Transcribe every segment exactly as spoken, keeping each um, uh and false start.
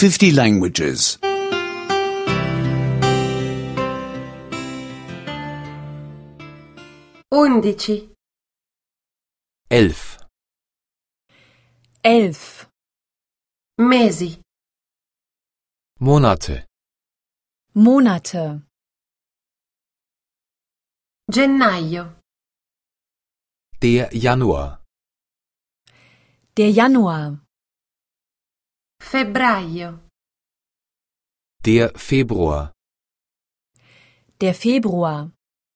fifty languages. Undici. Elf. Elf. Mesi. Monate. Monate. Gennaio. Der Januar. Der Januar. Febbraio. Der Februar. Der Februar.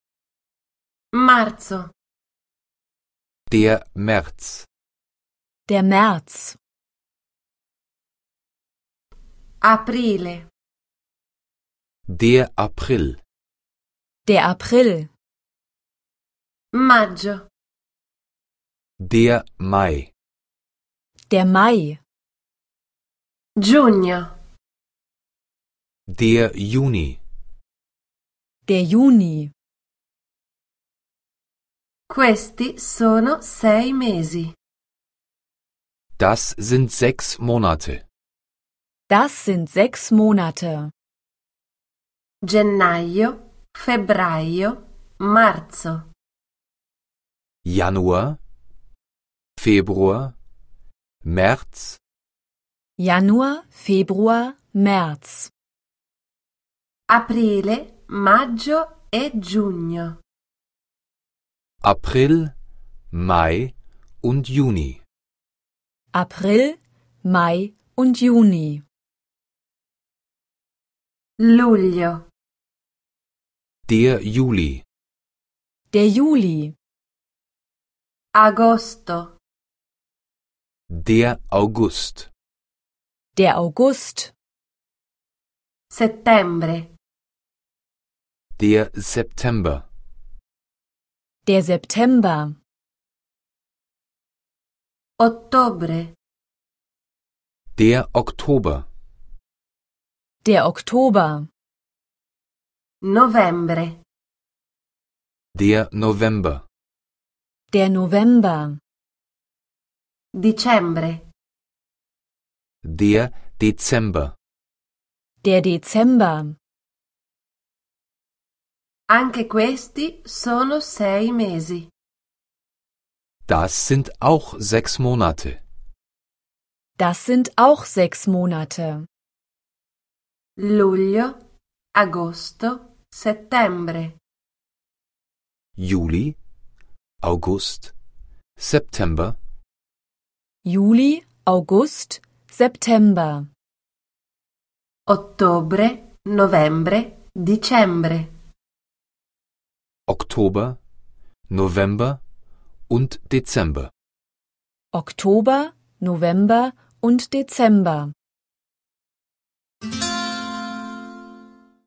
Marzo. Der März. Der März. Aprile. Der April. Der April. Maggio. Der Mai. Der Mai. Giugno. Der Juni. Der Juni. Questi sono sei mesi. Das sind sechs Monate. Das sind sechs Monate. Gennaio, febbraio, marzo. Januar, Februar, März, Januar, Februar, März. Aprile, maggio e giugno. April, Mai und Juni. April, Mai und Juni. Luglio. Der Juli. Der Juli. Agosto. Der August. Der August. Settembre. Der September. Der September. Ottobre. Der Oktober. Der Oktober. Novembre. Der November. Der November. Dicembre. Der Dezember. Der Dezember. Anche questi sono sei mesi. Das sind auch sechs Monate. Das sind auch sechs Monate. Luglio, agosto, settembre. Juli, August, September, Juli, August, September. Ottobre, novembre, dicembre. Oktober, November und Dezember. Oktober, November und Dezember.